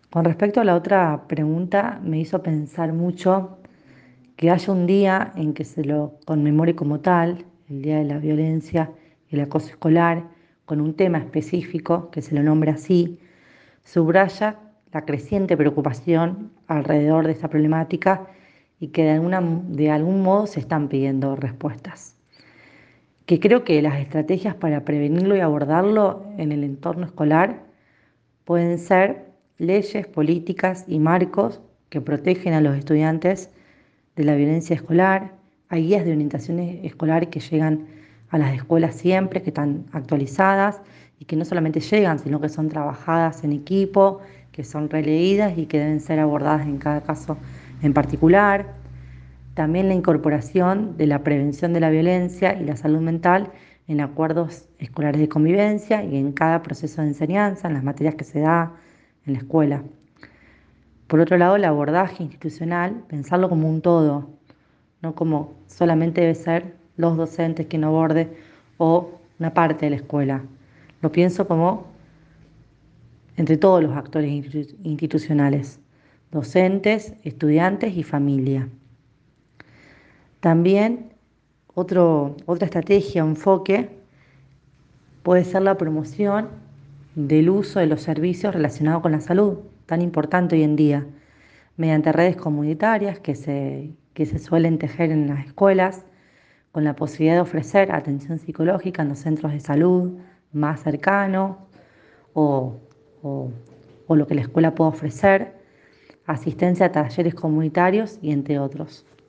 Con respecto a la otra pregunta, me hizo pensar mucho que haya un día en que se lo conmemore como tal, el Día de la Violencia y el Acoso Escolar, con un tema específico que se lo nombre así, subraya la creciente preocupación alrededor de esta problemática y que de algún modo se están pidiendo respuestas. Que creo que las estrategias para prevenirlo y abordarlo en el entorno escolar pueden ser leyes, políticas y marcos que protegen a los estudiantes de la violencia escolar. Hay guías de orientación escolar que llegan a las escuelas siempre, que están actualizadas y que no solamente llegan, sino que son trabajadas en equipo, que son releídas y que deben ser abordadas en cada caso en particular. También la incorporación de la prevención de la violencia y la salud mental en acuerdos escolares de convivencia y en cada proceso de enseñanza, en las materias que se da en la escuela. Por otro lado, el abordaje institucional, pensarlo como un todo, no como solamente debe ser los docentes quien aborde o una parte de la escuela. Lo pienso como entre todos los actores institucionales, docentes, estudiantes y familia. También otra estrategia o enfoque puede ser la promoción del uso de los servicios relacionados con la salud, tan importante hoy en día, mediante redes comunitarias que se suelen tejer en las escuelas, con la posibilidad de ofrecer atención psicológica en los centros de salud más cercanos o, o- o lo que la escuela pueda ofrecer, asistencia a talleres comunitarios y entre otros.